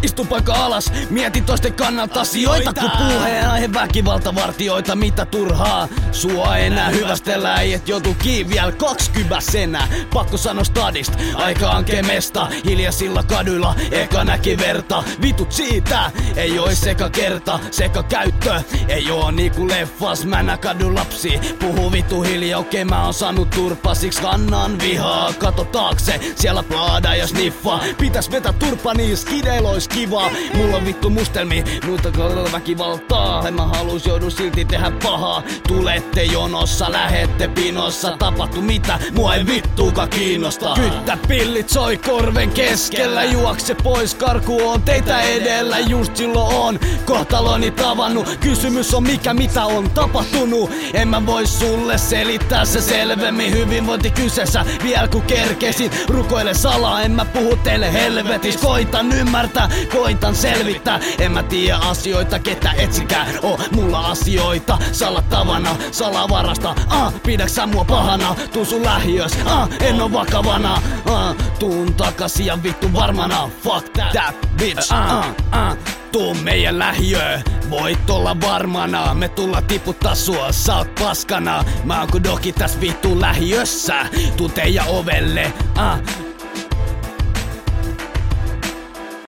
Istu paikka alas, mieti toisten kannalta asioita. Kun puheenaihe väkivaltavartioita, mitä turhaa. Sua enää hyvästellä, äijät joutuu kiinni vielä 20-senä. Pakko sanoa stadist, aika ankemesta. Hiljaisilla kaduilla, eka näki verta. Vitut siitä, ei oo seka kerta. Seka käyttö, ei oo niinku leffas. Mä nää kadun lapsi, puhuu vitu hiljaa. Okei mä oon saanut turpaa, siksi kannan vihaa. Kato taakse, siellä plaada ja sniffa. Pitäis vetää turpa, niin skideillä ois kivaa. Mulla on vittu mustelmi, mutta kohdalla väkivaltaa. En mä halus, joudun silti tehdä pahaa. Tulette jonossa, lähette pinossa. Tapahtu mitä, mua ei vittuuka kiinnosta. Kyttä pillit soi korven keskellä. Juokse pois, karku on teitä edellä. Just silloin on kohtaloni tavannut. Kysymys on mikä, mitä on tapahtunut. En mä voi sulle selittää se selvemmin. Hyvinvointi kyseessä, vielä kun kerkesin. Rukoile salaa, en mä puhu teille helvetis. Koitan ymmärtää, koitan selvittää. En mä tiedä asioita, ketä etsikään. Mulla asioita salattavana, salavarasta. Pidäks sä mua pahana? Tuun sun lähiös, en oo vakavana. Tuun takas ja vittu varmana. Fuck that bitch. Tuu meidän lähiöö, voit olla varmana. Me tulla tiputtaa sua, sä oot paskana. Mä oon ku doki täs vittu lähiössä. Tuu teidän ovelle,